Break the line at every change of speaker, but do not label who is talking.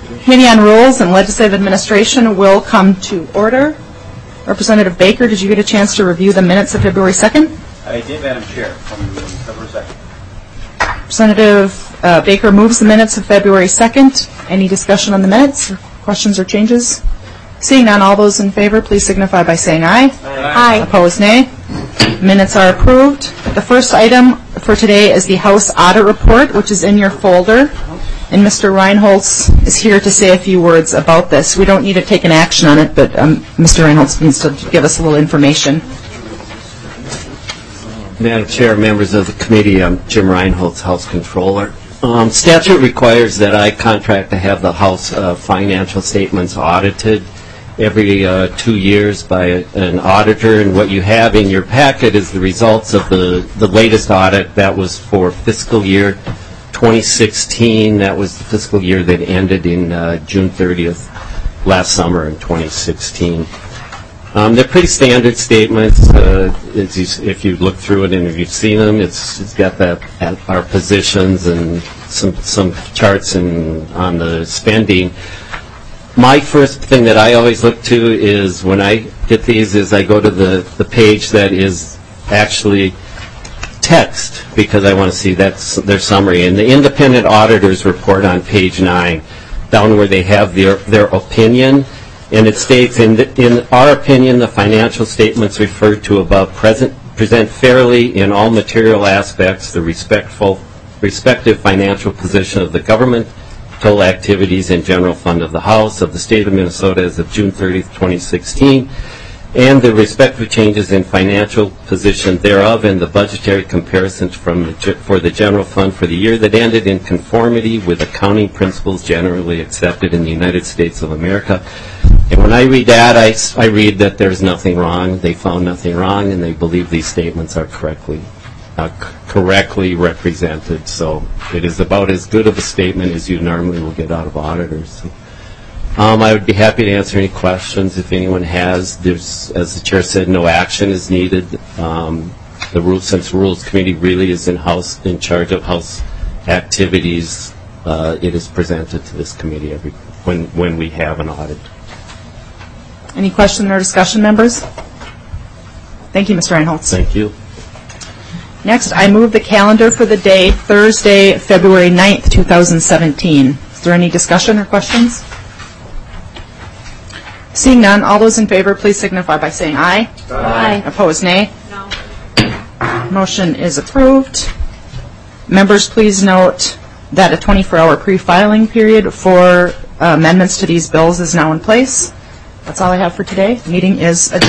Committee on Rules and Legislative Administration will come to order. Representative Baker, did you get a chance to review the minutes of February 2nd?
I did, Madam Chair, from February 2nd.
Representative Baker moves the minutes of February 2nd. Any discussion on the minutes, or questions or changes? Seeing none, all those in favor, please signify by saying aye.
Aye.
Opposed, nay. Minutes are approved. The first item for today is the House Audit Report, which is in your folder. And Mr. Reinholz is here to say a few words about this. We don't need to take an action on it, but Mr. Reinholz needs to give us a little information.
Madam Chair, members of the committee, I'm Jim Reinholz, House Controller. Statute requires that I contract to have the House financial statements audited every 2 years by an auditor, and what you have in your packet is the results of the latest audit. That was for fiscal year 2016. That was the fiscal year that ended in June 30th last summer in 2016. They're pretty standard statements. If you look through it and if you've seen them, it's got our positions and some charts on the spending. My first thing that I always look to is when I get these is I go to the page that is actually text, because I want to see that's their summary. And the independent auditors report on page 9, down where they have their opinion. And it states, in our opinion, the financial statements referred to above present fairly in all material aspects the respective financial position of the government, total activities and general fund of the House of the State of Minnesota as of June 30th, 2016, and the respective changes in financial position thereof and the budgetary comparisons for the general fund for the year that ended in conformity with accounting principles generally accepted in the United States of America. And when I read that, I read that there's nothing wrong. They found nothing wrong, and they believe these statements are correctly represented. So it is about as good of a statement as you normally will get out of auditors. I would be happy to answer any questions if anyone has. There's, as the chair said, no action is needed. Since the Rules Committee really is in charge of House activities, it is presented to this committee when we have an audit.
Any question or discussion, members? Thank you, Mr. Reinholz.
Thank you.
Next, I move the calendar for the day Thursday, February 9th, 2017. Is there any discussion or questions? Seeing none, all those in favor, please signify by saying aye.
Aye.
Opposed, nay.
No.
Motion is approved. Members, please note that a 24-hour pre-filing period for amendments to these bills is now in place. That's all I have for today. The meeting is adjourned.